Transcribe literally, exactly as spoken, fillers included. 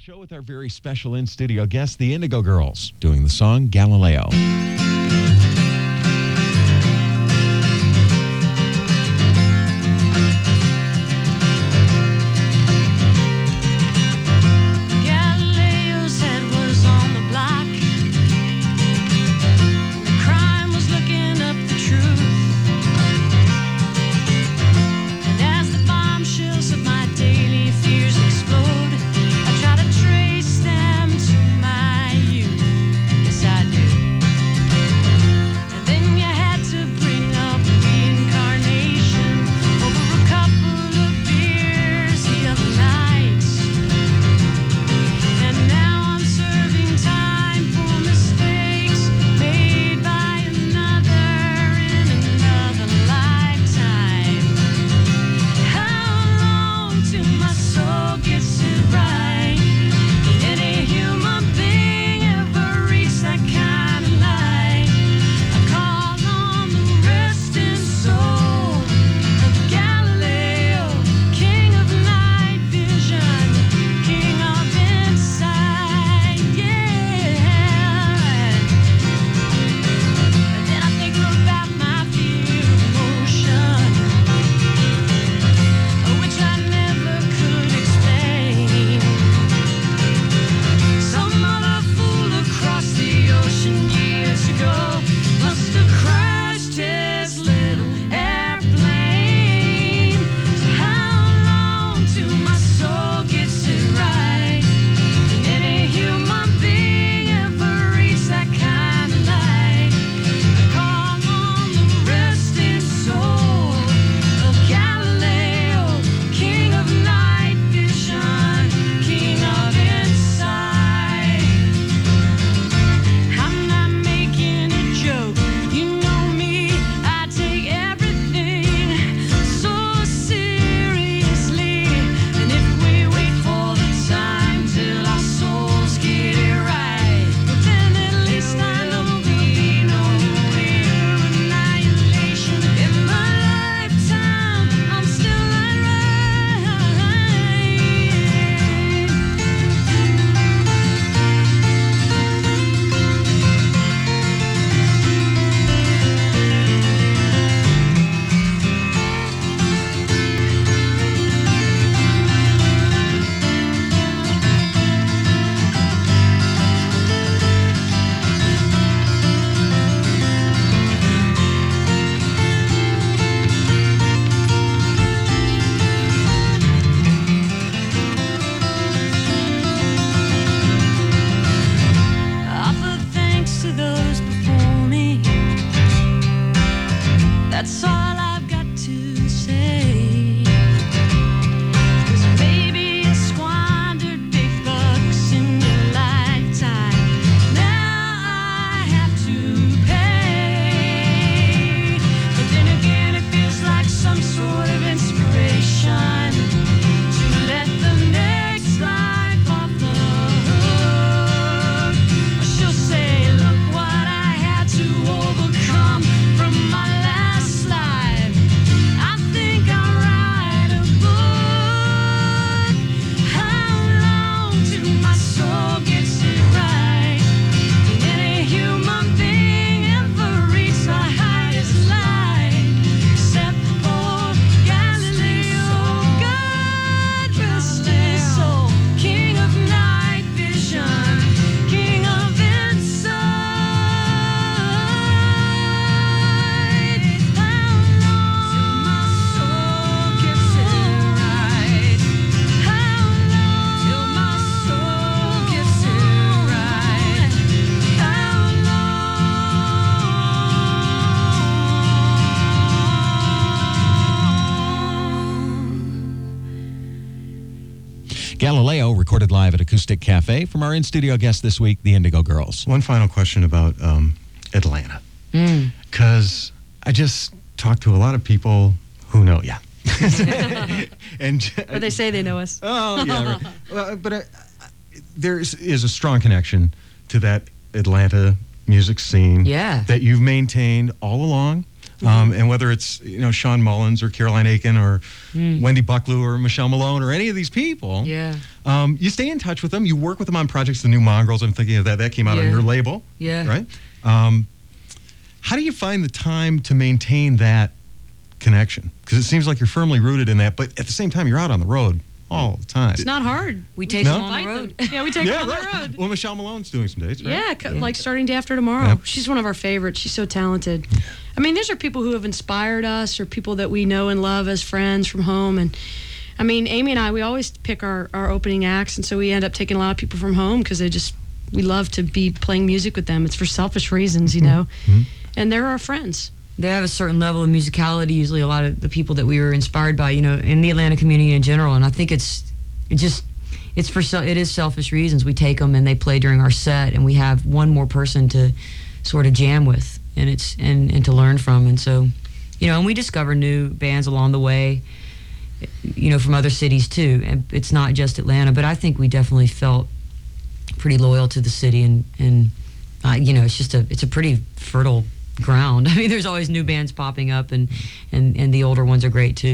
Show with our very special in-studio guest, the Indigo Girls, doing the song Galileo. Galileo's head was on the block. The crime was looking up the truth. And as the bombshells of my daily fears explode, I try to trace them to my youth. Yes, I do. And then you had to bring up reincarnation over a couple of beers the other night. And now I'm serving time for mistakes made by another in another lifetime. How long till my soul gets it right? Can any human being ever reach that kind of light? I call on the resting soul of Galileo, king of night vision, king of insight, yeah. And then I think about my fear of motion, which I never could explain. Some other fool across the ocean years ago must have crashed his little airplane. So how long till my soul gets it right? Can any human being ever reach that kind of light? I call on the resting soul of Galileo, king of night vision, king of insight. I'm not making a joke. You know me, I take everything so seriously. And if we wait for the time till our souls get it right, then at least I know we know annihilation. In my lifetime, I'm still alright. Offer thanks to those before me. That's all I've got to say. 'Cause maybe you squandered big bucks in your lifetime. Now I have to pay. But then again, it feels like some sort of inspiration to let the next life off the hook. She'll say, look what I had to overcome from my last life. I think I'll write a book. How long till my soul gets it right? Can any human being ever reach the highest light? Except for Galileo, God rest his soul, king of night vision, king of insight. How long till my soul gets it right? How long till my soul gets it right? How long? Galileo, recorded live at Acoustic Cafe from our in-studio guest this week, the Indigo Girls. One final question about um, Atlanta. Because I just talked to a lot of people who know you. and Or they say they know us. Oh, yeah. Right. Well, but I, I, there is, is a strong connection to that Atlanta music scene Yeah. that you've maintained all along. Um, and whether it's, you know, Sean Mullins or Caroline Aiken or Mm. Wendy Bucklew or Michelle Malone or any of these people, Yeah. um, you stay in touch with them. You work with them on projects. The New Mongrels, I'm thinking of that. That came out on Yeah. your label, Yeah. right? Um, how do you find the time to maintain that connection? Because it seems like you're firmly rooted in that, but at the same time, you're out on the road all the time. It's not hard. We take No? them on the Invite road. them. Yeah, we take yeah, them on right. the road. Well, Michelle Malone's doing some dates, right? Yeah, co- Yeah. like starting day after tomorrow. Yeah. She's one of our favorites. She's so talented. I mean, these are people who have inspired us or people that we know and love as friends from home. And I mean, Amy and I, we always pick our, our opening acts. And so we end up taking a lot of people from home because they just, we love to be playing music with them. It's for selfish reasons, you know. And they're our friends. They have a certain level of musicality, usually a lot of the people that we were inspired by, you know, in the Atlanta community in general. And I think it's it just it's for se- it is selfish reasons. We take them and they play during our set, and we have one more person to sort of jam with, and it's and, and to learn from. And so, you know, and we discover new bands along the way, you know, from other cities too. And it's not just Atlanta, but I think we definitely felt pretty loyal to the city, and and uh, you know, it's just a it's a pretty fertile ground. I mean, there's always new bands popping up, and and and the older ones are great too.